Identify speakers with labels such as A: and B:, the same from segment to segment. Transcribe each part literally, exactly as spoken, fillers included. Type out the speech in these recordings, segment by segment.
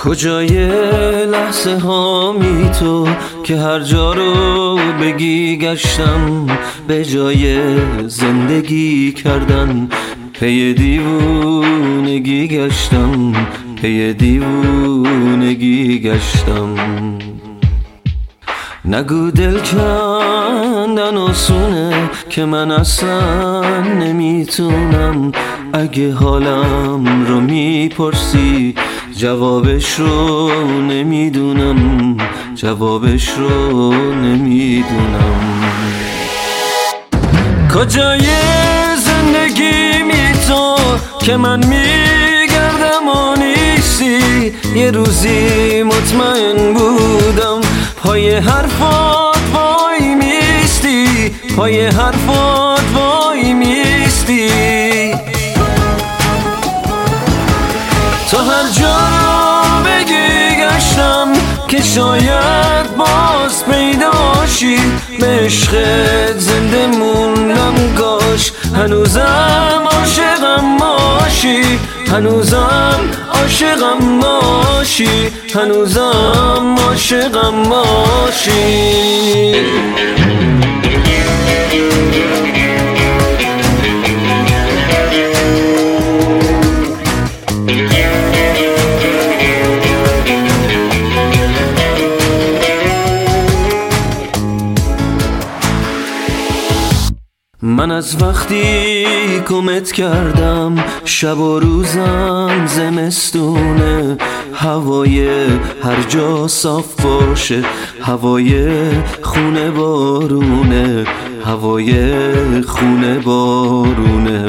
A: کجای لحظه هامی تو که هر جا رو بگی گشتم، به جای زندگی کردن پی دیوونگی گشتم، پی دیوونگی گشتم. نگو دل کندن آسونه که من اصلا نمیتونم. اگه حالم رو میپرسی جوابش رو نمیدونم، جوابش رو نمیدونم. کجای زندگی می تو که من میگردم و نیستی؟ یه روزی مطمئن بودم پای حرفات وای میستی، پای حرفات وای میستی. تا هر جا رو بگی گشتم که شاید باز پیداشی، به عشقت زنده موندم کاش هنوزم عاشقم باشی، هنوزم عاشقم باشی، هنوزم عاشقم باشی. من از وقتی گمت کردم شب و روزم زمستونه، هوای هر جا صاف باشه، هوای خونه بارونه، هوای خونه بارونه.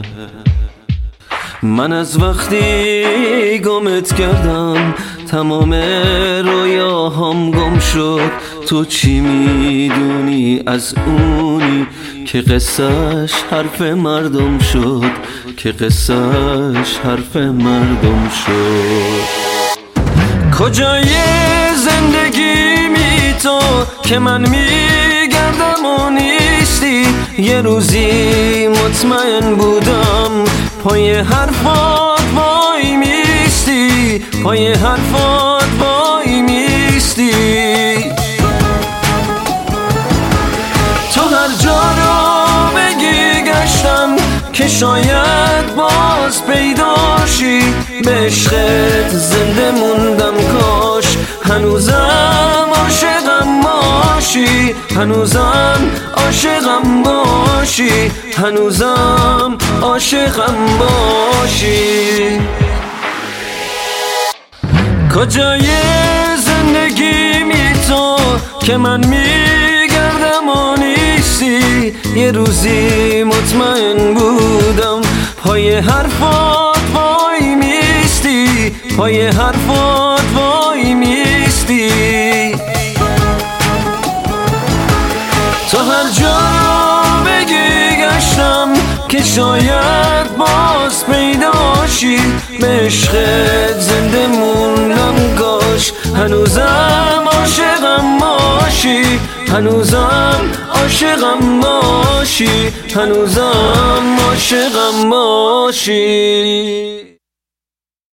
A: من از وقتی گمت کردم تمام رویاهام گم شد. تو چی میدونی از اونی که قصهش حرف مردم شد، که قصهش حرف مردم شد. کجای زندگی می تو که من میگردم و نیستی؟ یه روزی مطمئن بودم پای حرفات وای میستی، پای حرفات وای میستی. تا هر جا رو بگی گشتم که شاید باز پیداشی، به عشقت زنده موندم کاش هنوزم عاشقم باشی، هنوزم عاشقم باشی، هنوزم عاشقم باشی. کجای زندگی می تو که من میگردم و نیستی؟ یه روزی مطمئن بودم پای حرفات وای میستی، پای حرفات وای میستی. تا هر جا رو بگی گشتم که شاید باز پیداشی، به عشقت زنده موندم کاش هنوزم عاشقم باشی، هنوزم عاشقم باشی، هنوزم عاشقم باشی.